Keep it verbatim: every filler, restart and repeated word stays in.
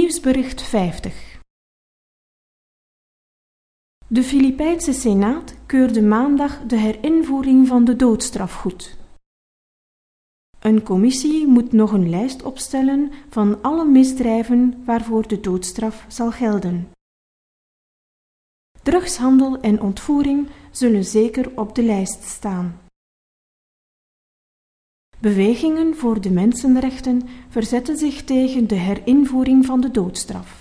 Nieuwsbericht vijftig. De Filipijnse Senaat keurde maandag de herinvoering van de doodstraf goed. Een commissie moet nog een lijst opstellen van alle misdrijven waarvoor de doodstraf zal gelden. Drugshandel en ontvoering zullen zeker op de lijst staan. Bewegingen voor de mensenrechten verzetten zich tegen de herinvoering van de doodstraf.